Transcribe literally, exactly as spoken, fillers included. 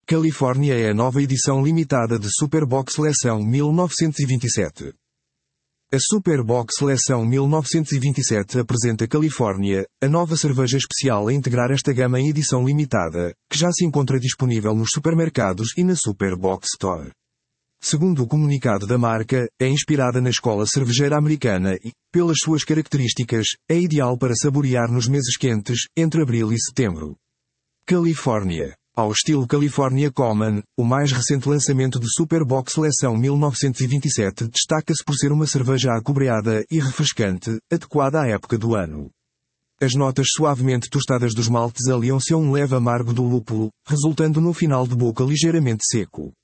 Califórnia é a nova edição limitada de Superboc Seleção mil novecentos e vinte e sete. A Superboc Seleção mil novecentos e vinte e sete apresenta Califórnia, a nova cerveja especial a integrar esta gama em edição limitada, que já se encontra disponível nos supermercados e na Superboc Store. Segundo o comunicado da marca, é inspirada na escola cervejeira americana e, pelas suas características, é ideal para saborear nos meses quentes, entre abril e setembro. Califórnia. Ao estilo California Common, o mais recente lançamento de Superboc Seleção mil novecentos e vinte e sete destaca-se por ser uma cerveja acobreada e refrescante, adequada à época do ano. As notas suavemente tostadas dos maltes aliam-se a um leve amargo do lúpulo, resultando num final de boca ligeiramente seco.